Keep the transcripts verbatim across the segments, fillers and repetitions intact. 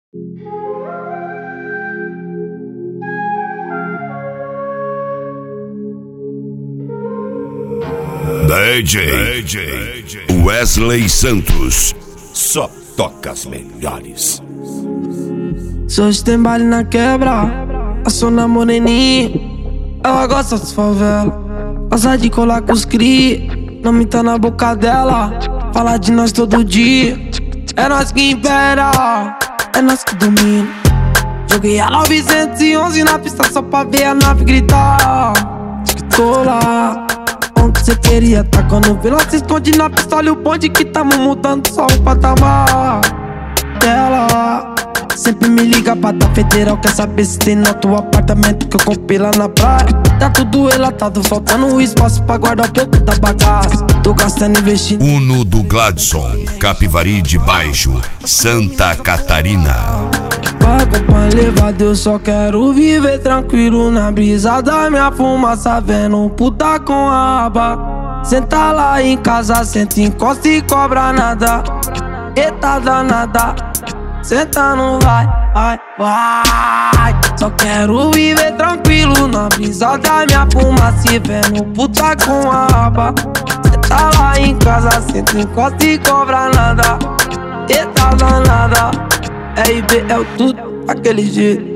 D J, D J Wesley Santos, só toca as melhores. Se hoje tem baile na quebra, a sona moreninha, ela gosta das favelas, gosta de colar com os cri, não minta na boca dela, fala de nós todo dia. É nós que impera, é nós que domina. Joguei a novecentos e onze na pista só pra ver a nave gritar. Tô lá onde cê queria tá, quando vê nós se esconde na pistola e o bonde que tamo mudando só o patamar. Ela sempre me liga pra dar federal, quer saber se tem no teu apartamento que eu comprei lá na praia. Tá tudo relatado, faltando um espaço pra guardar um pouco da bagaça. Tô gastando investindo. Uno do Gladson, Capivari de Baixo, Santa Catarina. Pago pra levar, eu só quero viver tranquilo na brisa da minha fumaça, vendo um puta com a aba. Senta lá em casa, senta, encosta e cobra nada. Eita danada, senta não vai, vai, vai. Só quero viver tranquilo na brisa da minha fumaça, vendo um puta com a aba. Senta lá em casa, senta, encosta e cobra nada. Eita danada, R B é o tudo, aquele jeito.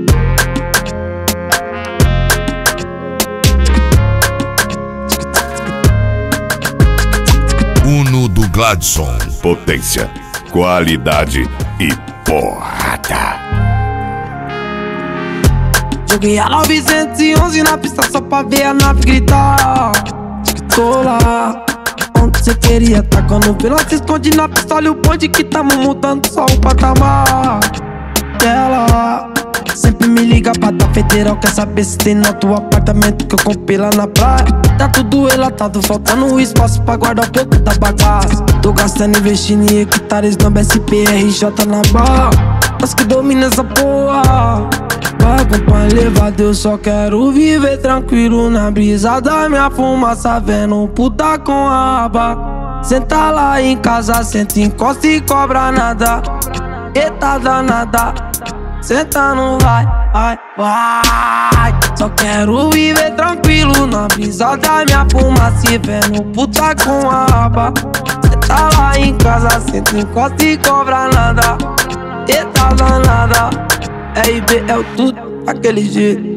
Uno do Gladson, potência, qualidade e porrada. Joguei a novecentos e onze na pista só pra ver a nave gritar. Tô lá onde cê queria tá, quando vê nós se esconde na pistola e o bonde que tamo mudando só o patamar. Ela sempre me liga pra dar federal, quer saber se tem no teu apartamento que eu comprei lá na praia. Tá tudo relatado, faltando um espaço pra guardar um pouco da bagaça. Tô gastando investindo em hectares no B S P R J na barra. Nós que domina essa porra. Pago pra levar, eu só quero viver tranquilo na brisa da minha fumaça, vendo um puta com a aba. Senta lá em casa, senta, encosta e cobra nada. Eita danada, senta não vai, vai, vai. Só quero viver tranquilo na brisa da minha fumaça, vendo um puta com a aba. Senta lá em casa, senta, encosta e cobra nada. Eita danada, R B é o tudo, aquele jeito.